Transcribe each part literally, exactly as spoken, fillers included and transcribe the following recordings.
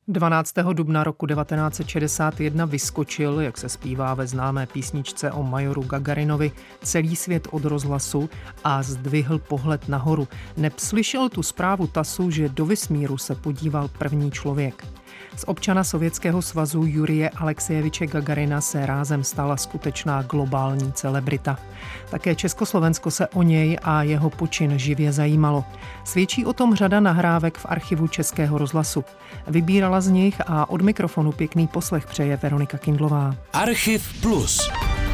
dvanáctého dubna roku devatenáct set šedesát jedna vyskočil, jak se zpívá ve známé písničce o majoru Gagarinovi, celý svět od rozhlasu a zdvihl pohled nahoru. Neb slyšel tu zprávu tasu, že do vesmíru se podíval první člověk. Z občana Sovětského svazu Jurije Alexejeviče Gagarina se rázem stala skutečná globální celebrita. Také Československo se o něj a jeho počin živě zajímalo. Svědčí o tom řada nahrávek v archivu Českého rozhlasu. Vybírala z nich a od mikrofonu pěkný poslech přeje Veronika Kindlová. Archiv Plus.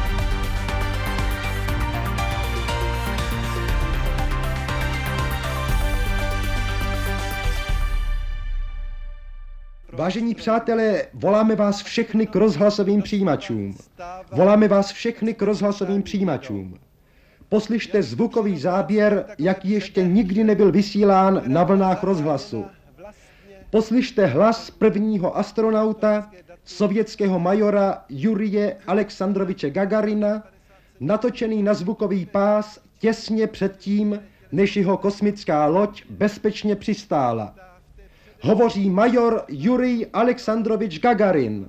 Vážení přátelé, voláme vás všechny k rozhlasovým přijímačům. Voláme vás všechny k rozhlasovým přijímačům. Poslyšte zvukový záběr, jaký ještě nikdy nebyl vysílán na vlnách rozhlasu. Poslyšte hlas prvního astronauta, sovětského majora Jurije Alexandroviče Gagarina, natočený na zvukový pás těsně předtím, než jeho kosmická loď bezpečně přistála. Hovoří major Jurij Alexandrovič Gagarin.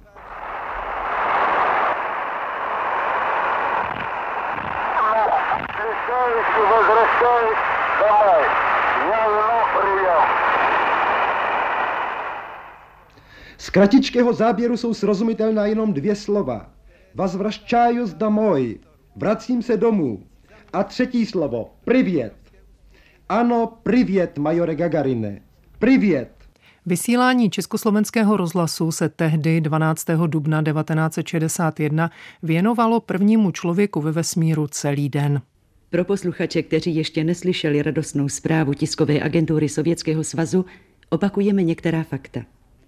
Z kratičkého záběru jsou srozumitelná jenom dvě slova. Возвращаюсь домой. Vracím se domů. A třetí slovo. Privět. Ano, privět, majore Gagarine. Privět. Vysílání Československého rozhlasu se tehdy dvanáctého dubna devatenáct set šedesát jedna věnovalo prvnímu člověku ve vesmíru celý den. Pro posluchače, kteří ještě neslyšeli radostnou zprávu tiskové agentury Sovětského svazu, opakujeme některá fakta.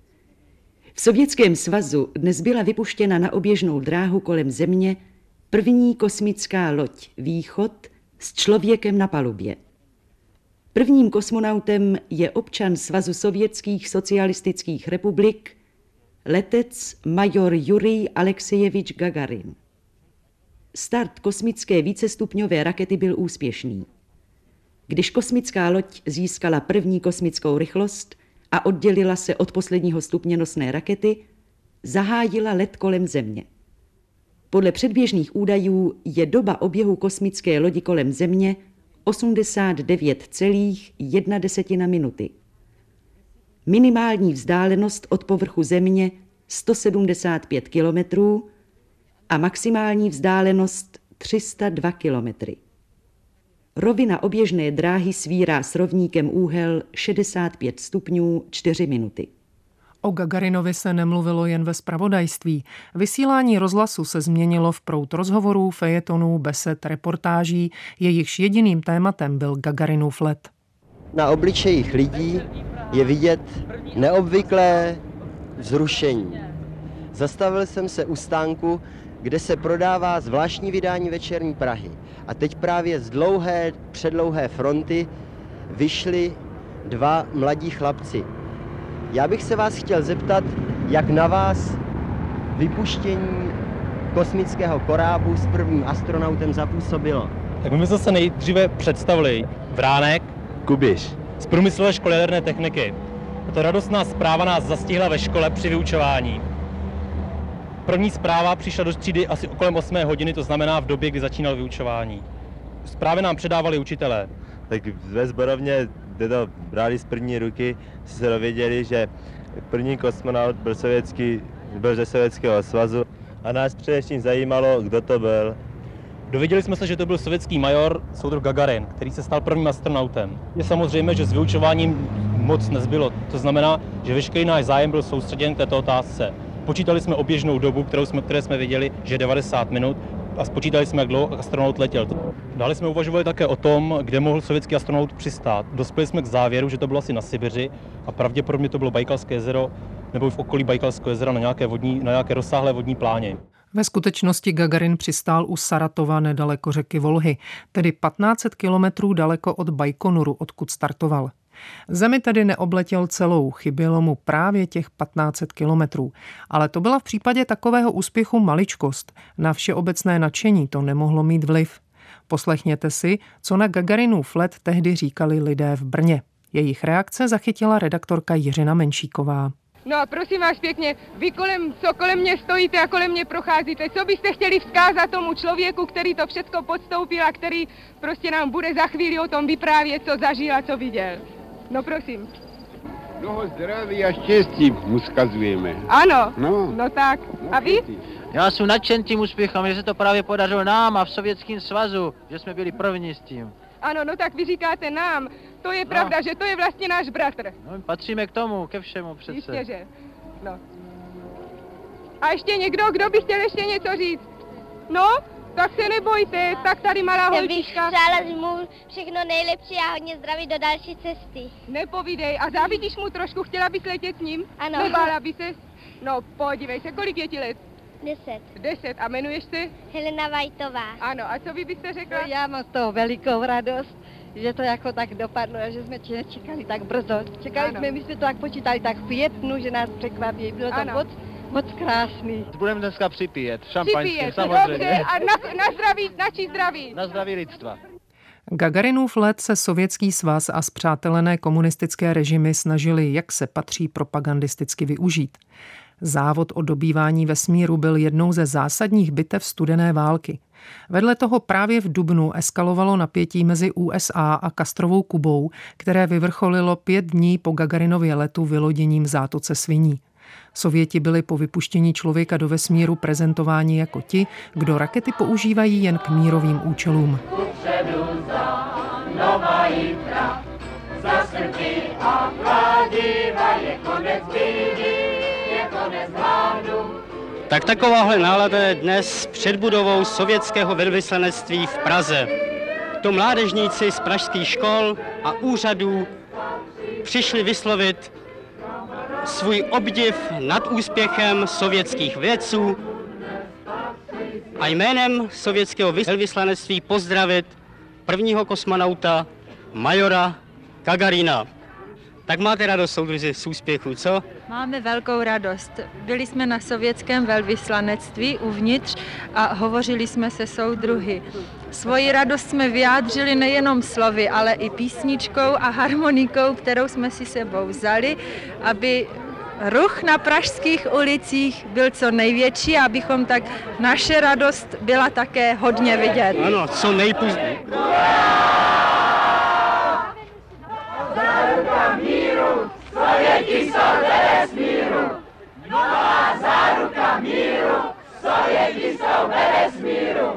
V Sovětském svazu dnes byla vypuštěna na oběžnou dráhu kolem Země první kosmická loď Východ s člověkem na palubě. Prvním kosmonautem je občan Svazu sovětských socialistických republik, letec major Jurij Alexejevič Gagarin. Start kosmické vícestupňové rakety byl úspěšný. Když kosmická loď získala první kosmickou rychlost a oddělila se od posledního stupně nosné rakety, zahájila let kolem Země. Podle předběžných údajů je doba oběhu kosmické lodi kolem Země osmdesát devět celá jedna minuty. Minimální vzdálenost od povrchu Země sto sedmdesát pět kilometrů a maximální vzdálenost tři sta dva kilometry. Rovina oběžné dráhy svírá s rovníkem úhel šedesát pět stupňů čtyři minuty. O Gagarinovi se nemluvilo jen ve zpravodajství. Vysílání rozhlasu se změnilo v proud rozhovorů, fejetonů, besed, reportáží, jejichž jediným tématem byl Gagarinův let. Na obličejích lidí je vidět neobvyklé vzrušení. Zastavil jsem se u stánku, kde se prodává zvláštní vydání Večerní Prahy. A teď právě z dlouhé, předlouhé fronty vyšli dva mladí chlapci. Já bych se vás chtěl zeptat, jak na vás vypuštění kosmického korábu s prvním astronautem zapůsobilo. Tak my jsme se nejdříve představili. Vránek, Kubiš, z průmyslové školy jaderné techniky. Tato radostná zpráva nás zastihla ve škole při vyučování. První zpráva přišla do třídy asi kolem osmé hodiny, to znamená v době, kdy začínalo vyučování. Zprávy nám předávali učitelé. Tak ve sborovně, kde to brali z první ruky, se dověděli, že první kosmonaut byl, sovětský, byl ze Sovětského svazu a nás především zajímalo, kdo to byl. Dověděli jsme se, že to byl sovětský major soudruh Gagarin, který se stal prvním astronautem. Je samozřejmé, že s vyučováním moc nezbylo. To znamená, že veškerý náš zájem byl soustředěn k této otázce. Počítali jsme oběžnou dobu, kterou jsme, které jsme věděli, že je devadesát minut, a spočítali jsme, jak dlouho astronaut letěl. Dále jsme uvažovali také o tom, kde mohl sovětský astronaut přistát. Dospěli jsme k závěru, že to bylo asi na Sibiři a pravděpodobně to bylo Bajkalské jezero nebo v okolí Bajkalského jezera na nějaké, vodní, na nějaké rozsáhlé vodní pláně. Ve skutečnosti Gagarin přistál u Saratova nedaleko řeky Volhy, tedy patnáct set kilometrů daleko od Bajkonuru, odkud startoval. Zemi tedy neobletěl celou, chybělo mu právě těch patnáct set kilometrů. Ale to byla v případě takového úspěchu maličkost. Na všeobecné nadšení to nemohlo mít vliv. Poslechněte si, co na Gagarinův let tehdy říkali lidé v Brně. Jejich reakce zachytila redaktorka Jiřina Menšíková. No a prosím vás pěkně, vy kolem, co kolem mě stojíte a kolem mě procházíte, co byste chtěli vzkázat tomu člověku, který to všechno podstoupil a který prostě nám bude za chvíli o tom vyprávět, co zažil a co viděl. No prosím. Mnoho zdraví a štěstí mu vzkazujeme. Ano, no, no tak. A vy? Já jsem nadšen tím úspěchem, že se to právě podařilo nám a v Sovětském svazu, že jsme byli první s tím. Ano, no tak vy říkáte nám. To je no. pravda, že to je vlastně náš bratr. No, patříme k tomu, ke všemu přece. Jistě, že. No. A ještě někdo, kdo by chtěl ještě něco říct? No, tak se nebojte, tak tady malá holčička. Já bych přála mu všechno nejlepší a hodně zdraví do další cesty. Nepovídej, a závidíš mu trošku, chtěla bys letět s ním? Ano. Nebála by ses? No, podívej se, kolik je ti let? Deset. Deset. A jmenuješ se? Helena Vajtová. Ano, a co vy byste řekla? No, já mám z toho velikou radost, že to jako tak dopadlo a že jsme čekali tak brzo. Čekali ano. jsme, my jsme to tak počítali tak v květnu, že nás překvapí. Bylo to ano. moc, moc krásný. Budeme dneska připíjet šampaňským, samozřejmě. Dobře, a na, na zdraví, na čí zdraví? Na zdraví lidstva. Gagarinův let se Sovětský svaz a spřátelené komunistické režimy snažili, jak se patří, propagandisticky využít. Závod o dobývání vesmíru byl jednou ze zásadních bitev studené války. Vedle toho právě v dubnu eskalovalo napětí mezi U S A a Castrovou Kubou, které vyvrcholilo pět dní po Gagarinově letu vyloděním v zátoce Sviní. Sověti byli po vypuštění člověka do vesmíru prezentováni jako ti, kdo rakety používají jen k mírovým účelům. Tak takováhle nálada je dnes před budovou sovětského velvyslanectví v Praze. To mládežníci z pražských škol a úřadů přišli vyslovit svůj obdiv nad úspěchem sovětských vědců a jménem sovětského velvyslanectví pozdravit prvního kosmonauta, majora Gagarina. Tak máte radost, soudruzi, z úspěchu, co? Máme velkou radost. Byli jsme na sovětském velvyslanectví uvnitř a hovořili jsme se soudruhy. Svoji radost jsme vyjádřili nejenom slovy, ale i písničkou a harmonikou, kterou jsme si sebou vzali, aby ruch na pražských ulicích byl co největší, abychom tak naše radost byla také hodně vidět. Ano, co nejpozději. Záruka míru, Sověti jsou ve vesmíru. Nová záruka míru, Sověti jsou ve vesmíru.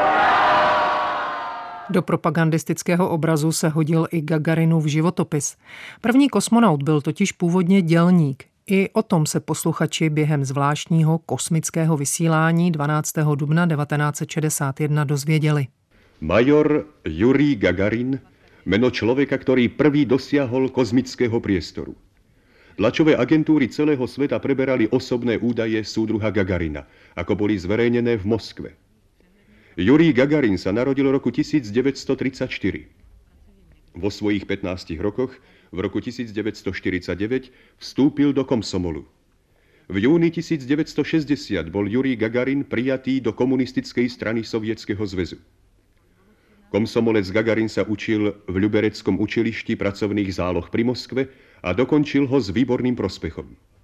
Do propagandistického obrazu se hodil i Gagarinův životopis. První kosmonaut byl totiž původně dělník. I o tom se posluchači během zvláštního kosmického vysílání dvanáctého dubna devatenáct set šedesát jedna dozvěděli. Major Jurij Gagarin, jméno člověka, který prvý dosiahol kozmického priestoru. Tlačové agentúry celého sveta preberali osobné údaje súdruha Gagarina, ako boli zverejnené v Moskve. Jurij Gagarin sa narodil roku tisícdeväťstotridsaťštyri. Vo svojich pätnástich rokoch v roku tisícdeväťstoštyridsaťdeväť vstúpil do komsomolu. V júni tisícdeväťstošesťdesiat bol Jurij Gagarin prijatý do komunistickej strany Sovietskeho zväzu. Komsomolec Gagarin sa učil v Ľubereckom učilišti pracovných záloh pri Moskve a dokončil ho s výborným prospechom.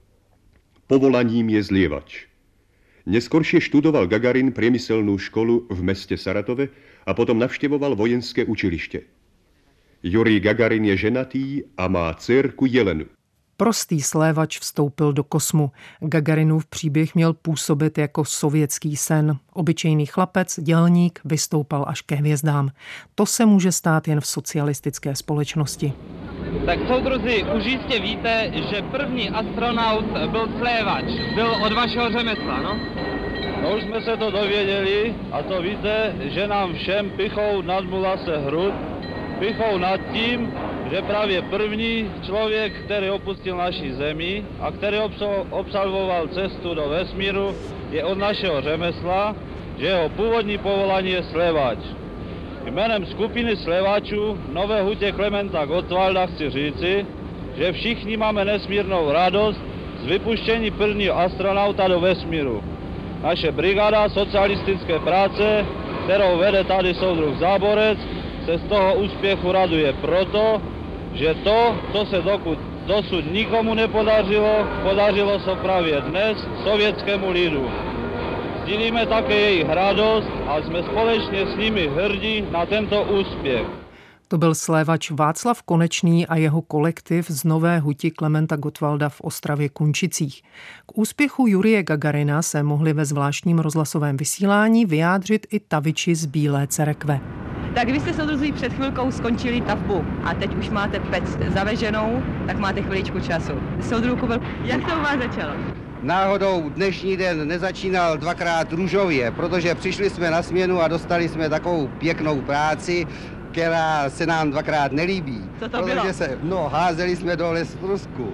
Povolaním je zlievač. Neskoršie študoval Gagarin priemyselnú školu v meste Saratove a potom navštevoval vojenské učiliště. Jurij Gagarin je ženatý a má dcerku Jelenu. Prostý slévač vstoupil do kosmu. Gagarinův příběh měl působit jako sovětský sen. Obyčejný chlapec, dělník, vystoupal až ke hvězdám. To se může stát jen v socialistické společnosti. Tak soudruzi, už jistě víte, že první astronaut byl slévač. Byl od vašeho řemesla, no? No už jsme se to dověděli a to víte, že nám všem pichou nadmula se hrud. Pichou nad tím, že právě první člověk, který opustil naši zemi a který absolvoval cestu do vesmíru, je od našeho řemesla, že jeho původní povolání je slévač. Jménem skupiny slévačů Nové hutě Klementa Gottwalda chci říci, že všichni máme nesmírnou radost z vypuštění prvního astronauta do vesmíru. Naše brigáda socialistické práce, kterou vede tady soudruh Záborec, se z toho úspěchu raduje proto, že to, co se dokud dosud nikomu nepodařilo, podařilo se právě dnes sovětskému lidu. Sdílíme také jejich radost a jsme společně s nimi hrdí na tento úspěch. To byl slévač Václav Konečný a jeho kolektiv z Nové huti Klementa Gottwalda v Ostravě Kunčicích. K úspěchu Jurije Gagarina se mohli ve zvláštním rozhlasovém vysílání vyjádřit i taviči z Bílé Cerekve. Tak vy jste, soudruzi, před chvilkou skončili tavbu a teď už máte pec zaveženou, tak máte chviličku času. Soudruhu Kubel, jak to u vás začalo? Náhodou dnešní den nezačínal dvakrát růžově, protože přišli jsme na směnu a dostali jsme takovou pěknou práci, která se nám dvakrát nelíbí. Co to protože bylo? Se, no, házeli jsme dole z trusku.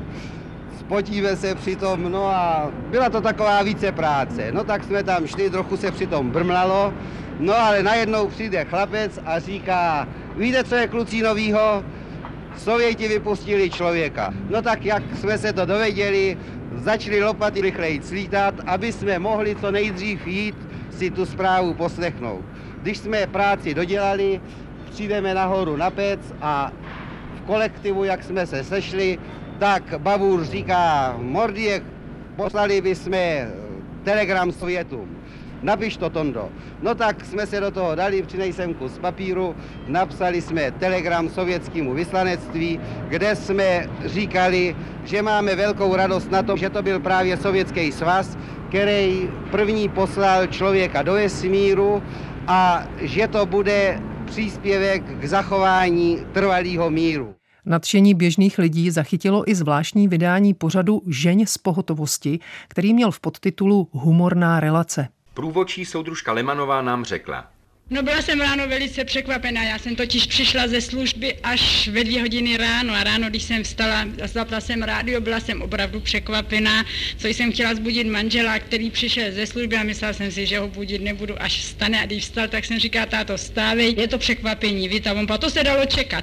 Spotíme se přitom, no a byla to taková více práce. No tak jsme tam šli, trochu se přitom brmlalo, no ale najednou přijde chlapec a říká, víte, co je, kluci, novýho? Sověti vypustili člověka. No tak jak jsme se to dověděli, začali lopaty rychleji slítat, aby jsme mohli co nejdřív jít si tu zprávu poslechnout. Když jsme práci dodělali, přijdeme nahoru na pec a v kolektivu, jak jsme se sešli, tak Babůr říká, Mordiek, poslali bychom telegram Sovětům. Napiš to, Tondo. No tak jsme se do toho dali, přinesem kus papíru, napsali jsme telegram sovětskému vyslanectví, kde jsme říkali, že máme velkou radost na tom, že to byl právě Sovětský svaz, který první poslal člověka do vesmíru a že to bude příspěvek k zachování trvalého míru. Nadšení běžných lidí zachytilo i zvláštní vydání pořadu Žeň z pohotovosti, který měl v podtitulu Humorná relace. Průvodčí soudružka Lemanová nám řekla. No, byla jsem ráno velice překvapená, já jsem totiž přišla ze služby až ve dvě hodiny ráno a ráno, když jsem vstala, zapla jsem rádio, byla jsem opravdu překvapená, co jsem chtěla zbudit manžela, který přišel ze služby a myslela jsem si, že ho budit nebudu, až vstane, a když vstal, tak jsem říká, táto, vstávej, je to překvapení, víte, a on pa, to se dalo čekat.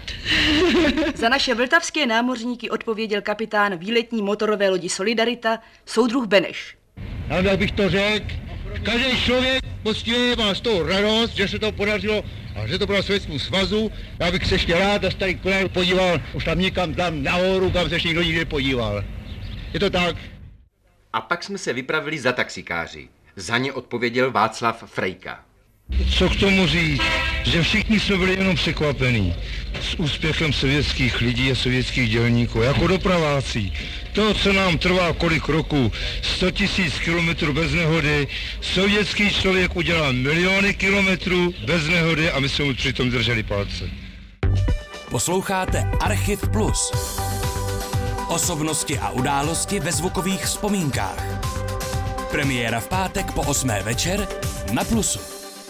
Za naše vltavské námořníky odpověděl kapitán výletní motorové lodi Solidarita, soudruh Beneš. Já bych to řekl, každý člověk poctivě má z toho radost, že se to podařilo a že to bylo Sovětskému svazu. Já bych se ještě rád a starý kolega podíval už tam někam tam nahoru, kam se ještě nikdo nikdy podíval. Je to tak. A pak jsme se vypravili za taxikáři. Za ně odpověděl Václav Frejka. Co k tomu říct, že všichni jsme byli jenom překvapení s úspěchem sovětských lidí a sovětských dělníků, jako dopraváci. To, co nám trvá kolik roku, sto tisíc kilometrů bez nehody, sovětský člověk udělal miliony kilometrů bez nehody a my jsme mu přitom drželi palce. Posloucháte Archiv Plus. Osobnosti a události ve zvukových vzpomínkách. Premiéra v pátek po osmé večer na Plusu.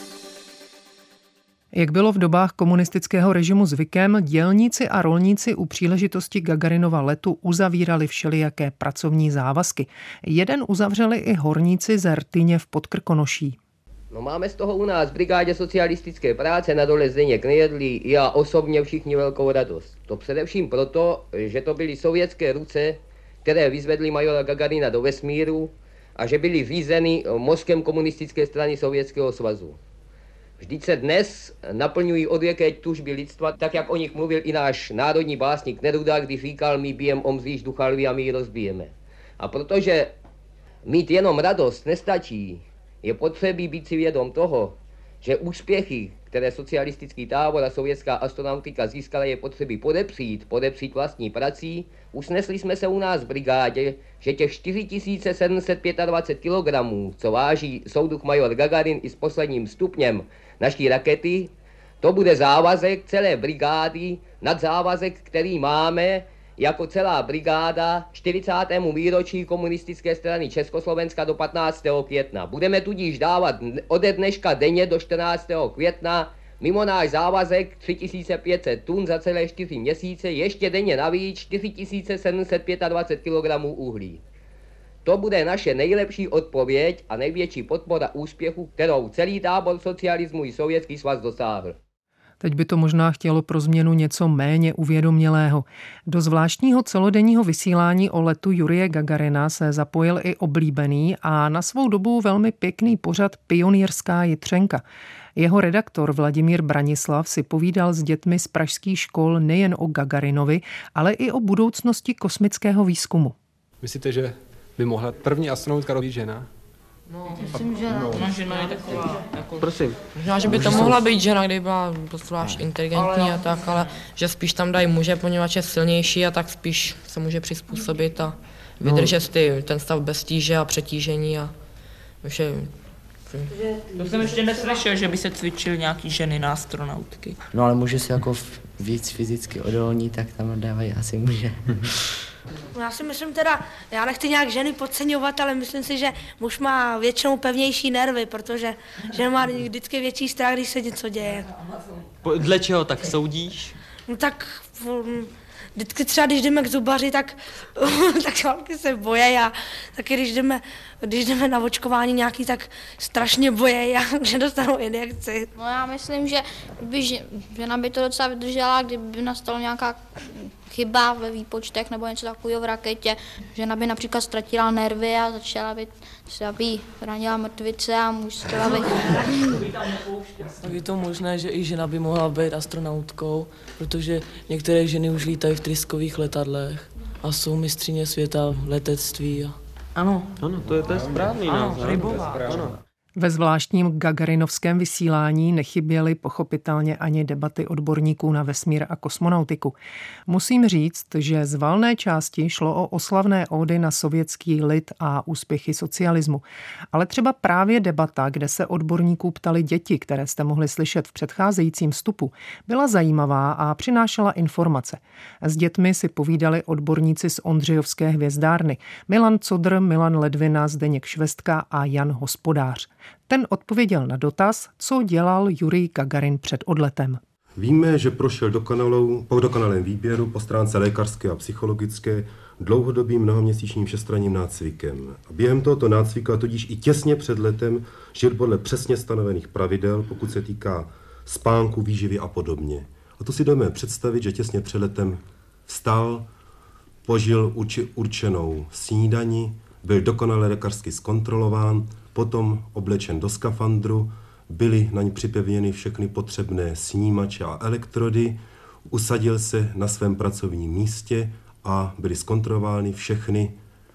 Jak bylo v dobách komunistického režimu zvykem, dělníci a rolníci u příležitosti Gagarinova letu uzavírali všelijaké pracovní závazky. Jeden uzavřeli i horníci ze Rtyně v Podkrkonoší. No, máme z toho u nás v brigádě socialistické práce na dole Zdeněk Nejedlý i já osobně všichni velkou radost. To především proto, že to byly sovětské ruce, které vyzvedly majora Gagarina do vesmíru a že byly řízeny mozkem komunistické strany Sovětského svazu. Vždyť se dnes naplňují odvěké tužby lidstva, tak jak o nich mluvil i náš národní básník Neruda, když říkal, my bijem omzíš ducha lví a my ji rozbijeme. A protože mít jenom radost nestačí, je potřebí být si vědom toho, že úspěchy, které socialistický tábor a sovětská astronautika získala, je potřebí podepřít, podepřít vlastní prací. Usnesli jsme se u nás v brigádě, že těch čtyři tisíce sedm set dvacet pět kilogramů, co váží soudruh major Gagarin i s posledním stupněm naší rakety, to bude závazek celé brigády nad závazek, který máme jako celá brigáda čtyřicátému výročí komunistické strany Československa do patnáctého května. Budeme tudíž dávat ode dneška denně do čtrnáctého května mimo náš závazek tři tisíce pět set tun za celé čtyři měsíce, ještě denně navíc čtyři tisíce sedm set dvacet pět kilogramů uhlí. To bude naše nejlepší odpověď a největší podpora úspěchu, kterou celý tábor socialismu i Sovětský svaz dosáhl. Teď by to možná chtělo pro změnu něco méně uvědomělého. Do zvláštního celodenního vysílání o letu Jurije Gagarina se zapojil i oblíbený a na svou dobu velmi pěkný pořad Pionýrská jitřenka. Jeho redaktor Vladimír Branislav si povídal s dětmi z pražských škol nejen o Gagarinovi, ale i o budoucnosti kosmického výzkumu. Myslíte, že by mohla první astronautka být žena? No, myslím, že no. Ona žena je taková, jako... Prosím. Možná, že by to mohla být žena, kdyby byla zvlášť inteligentní a tak, ale že spíš tam dají muže, poněvadž je silnější a tak spíš se může přizpůsobit a vydržet ty, ten stav bez tíže a přetížení a vše. To jsem ještě neslyšel, že by se cvičily nějaký ženy na astronautky. No ale muži si jako víc fyzicky odolní, tak tam dávají asi muže. Já si myslím teda, já nechci nějak ženy podceňovat, ale myslím si, že muž má většinou pevnější nervy, protože žena má vždycky větší strach, když se něco děje. Dle čeho tak soudíš? No tak vždycky třeba, když jdeme k zubaři, tak, tak holky se bojejí a taky když jdeme, když jdeme na očkování nějaký, tak strašně bojejí a že dostanou injekci. No já myslím, že by žena by to docela vydržela, kdyby nastala nějaká chyba ve výpočtech nebo něco takového v raketě. Žena by například ztratila nervy a začala by třeba by ranila mrtvice a muž třeba by... Tak je to možné, že i žena by mohla být astronautkou, protože některé ženy už lítají v tryskových letadlech a jsou mistryně světa v letectví. A... Ano. Ano, to je, to je správný název. Ano, rybová. Ano. Ve zvláštním gagarinovském vysílání nechyběly pochopitelně ani debaty odborníků na vesmír a kosmonautiku. Musím říct, že z valné části šlo o oslavné ódy na sovětský lid a úspěchy socialismu. Ale třeba právě debata, kde se odborníků ptali děti, které jste mohli slyšet v předcházejícím vstupu, byla zajímavá a přinášela informace. S dětmi si povídali odborníci z Ondřejovské hvězdárny. Milan Codr, Milan Ledvina, Zdeněk Švestka a Jan Hospodář. Ten odpověděl na dotaz, co dělal Jurij Gagarin před odletem. Víme, že prošel dokonalou, po dokonalém výběru po stránce lékařské a psychologické dlouhodobým mnohoměsíčním všestranným nácvikem. A během tohoto nácviku, a tudíž i těsně před letem, žil podle přesně stanovených pravidel, pokud se týká spánku, výživy a podobně. A to si jdeme představit, že těsně před letem vstal, požil urči, určenou snídani, byl dokonale lékařsky zkontrolován, potom oblečen do skafandru, byly na ní připevněny všechny potřebné snímače a elektrody, usadil se na svém pracovním místě a byly zkontrolovány všechny,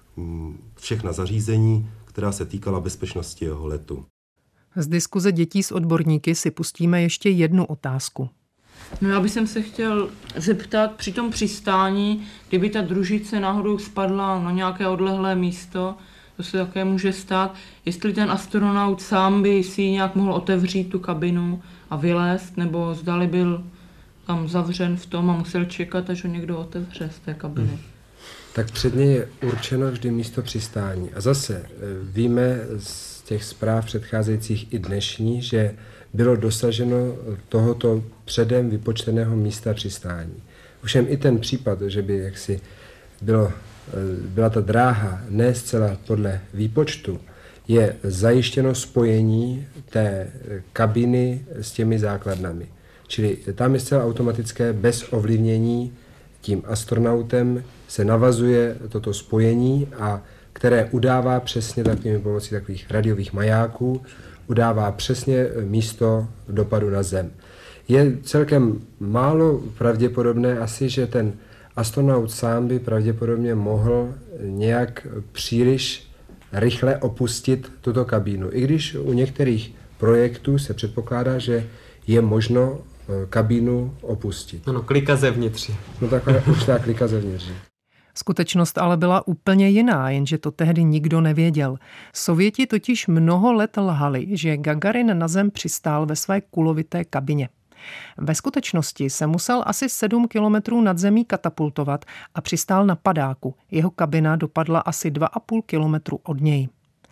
všechna zařízení, která se týkala bezpečnosti jeho letu. Z diskuze dětí s odborníky si pustíme ještě jednu otázku. No já bych se chtěl zeptat při tom přistání, kdyby ta družice náhodou spadla na nějaké odlehlé místo, to se také může stát, jestli ten astronaut sám by si nějak mohl otevřít tu kabinu a vylézt, nebo zdali byl tam zavřen v tom a musel čekat, až ho někdo otevře z té kabiny. Hmm. Tak předně je určeno vždy místo přistání. A zase víme z těch zpráv předcházejících i dnešní, že bylo dosaženo tohoto předem vypočteného místa přistání. Ovšem i ten případ, že by jaksi bylo, byla ta dráha ne zcela podle výpočtu, je zajištěno spojení té kabiny s těmi základnami. Čili tam je zcela automatické, bez ovlivnění tím astronautem se navazuje toto spojení, a které udává přesně takovými pomocí takových radiových majáků, udává přesně místo dopadu na Zem. Je celkem málo pravděpodobné asi, že ten astronaut sám by pravděpodobně mohl nějak příliš rychle opustit tuto kabínu. I když u některých projektů se předpokládá, že je možno kabínu opustit. Ano, klika zevnitř. No taková určitá klika zevnitř. Skutečnost ale byla úplně jiná, jenže to tehdy nikdo nevěděl. Sověti totiž mnoho let lhali, že Gagarin na Zem přistál ve své kulovité kabině. Ve skutečnosti se musel asi sedm kilometrů nad zemí katapultovat a přistál na padáku. Jeho kabina dopadla asi dva a půl kilometru od něj.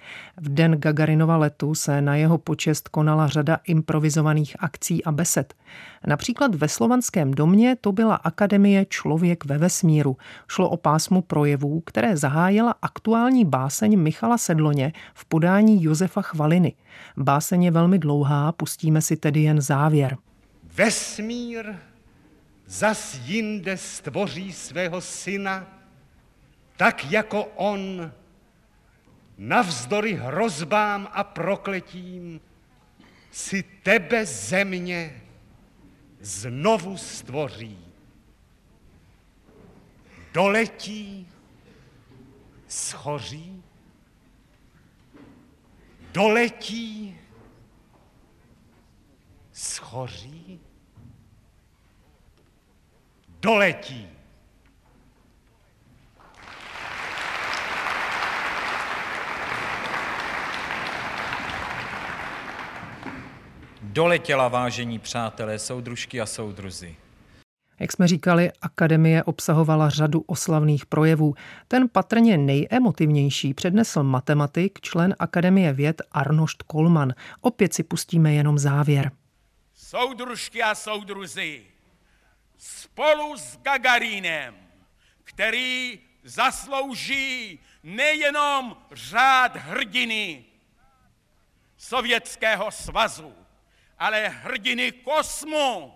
V den Gagarinova letu se na jeho počest konala řada improvizovaných akcí a besed. Například ve Slovanském domě to byla Akademie Člověk ve vesmíru. Šlo o pásmo projevů, které zahájila aktuální báseň Michala Sedloně v podání Josefa Chvaliny. Báseň je velmi dlouhá, pustíme si tedy jen závěr. Vesmír zas jinde stvoří svého syna, tak jako on navzdory hrozbám a prokletím si tebe, země, znovu stvoří. Doletí, schoří, doletí, schoří, doletí. Doletěla, vážení přátelé, soudružky a soudruzi. Jak jsme říkali, akademie obsahovala řadu oslavných projevů. Ten patrně nejemotivnější přednesl matematik, člen Akademie věd Arnošt Kollmann. Opět si pustíme jenom závěr. Soudružky a soudruzi, spolu s Gagarinem, který zaslouží nejenom řád hrdiny Sovětského svazu, ale hrdiny kosmu,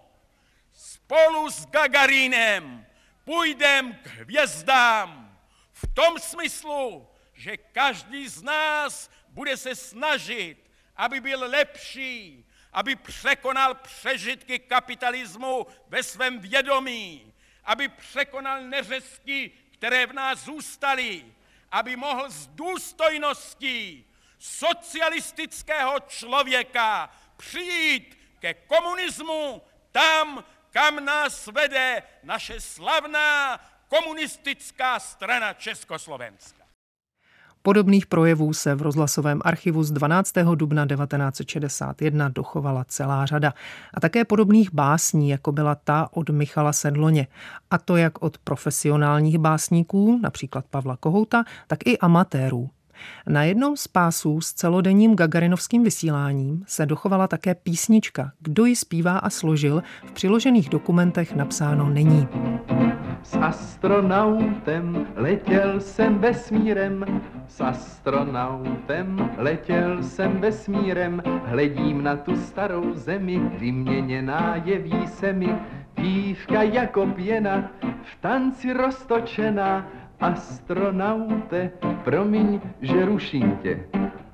spolu s Gagarinem půjdem k hvězdám v tom smyslu, že každý z nás bude se snažit, aby byl lepší, aby překonal přežitky kapitalismu ve svém vědomí, aby překonal neřesti, které v nás zůstaly, aby mohl s důstojností socialistického člověka přijít ke komunismu tam, kam nás vede naše slavná komunistická strana Československa. Podobných projevů se v rozhlasovém archivu z dvanáctého dubna devatenáct set šedesát jedna dochovala celá řada. A také podobných básní, jako byla ta od Michala Sedloně. A to jak od profesionálních básníků, například Pavla Kohouta, tak i amatérů. Na jednom z pásů s celodenním gagarinovským vysíláním se dochovala také písnička. Kdo ji zpívá a složil, v přiložených dokumentech napsáno není. S astronautem letěl jsem vesmírem, s astronautem letěl jsem vesmírem, hledím na tu starou zemi, vyměněná jeví se mi, dívka jako pěna, v tanci roztočená. Astronaute, promiň, že ruším tě.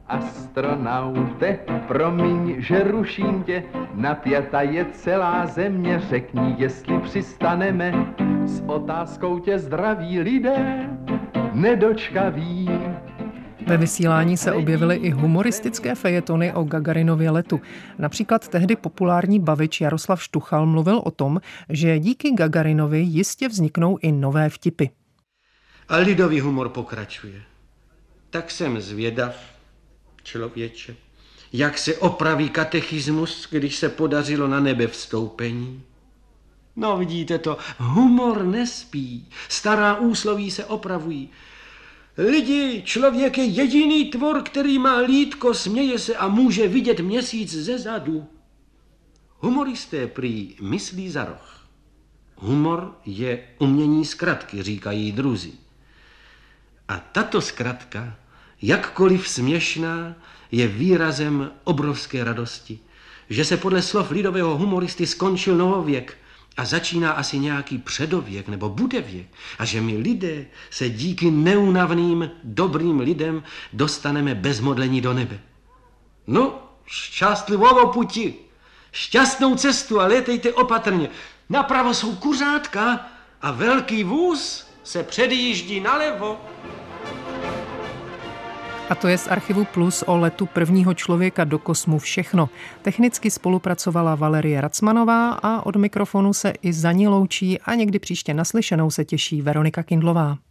Astronaute, promiň, že ruším tě. Napjata je celá země, řekni, jestli přistaneme. S otázkou tě zdraví lidé, nedočkaví. Ve vysílání se objevily i humoristické fejetony o Gagarinově letu. Například tehdy populární bavič Jaroslav Štuchal mluvil o tom, že díky Gagarinovi jistě vzniknou i nové vtipy. A lidový humor pokračuje. Tak jsem zvědav, člověče, jak se opraví katechismus, když se podařilo na nebe vstoupení. No vidíte to, humor nespí, stará úsloví se opravují. Lidi, člověk je jediný tvor, který má lítko, směje se a může vidět měsíc ze zadu. Humoristé prý myslí za roh. Humor je umění zkratky, říkají druzí. A tato zkratka, jakkoliv směšná, je výrazem obrovské radosti, že se podle slov lidového humoristy skončil novověk a začíná asi nějaký předověk nebo budevěk a že my lidé se díky neúnavným dobrým lidem dostaneme bez modlení do nebe. No, šťastlivou puti, šťastnou cestu a létejte opatrně. Napravo jsou kuřátka a velký vůz se předjíždí nalevo. A to je z Archivu Plus o letu prvního člověka do kosmu všechno. Technicky spolupracovala Valerie Racmanová a od mikrofonu se i za ní loučí a někdy příště naslyšenou se těší Veronika Kindlová.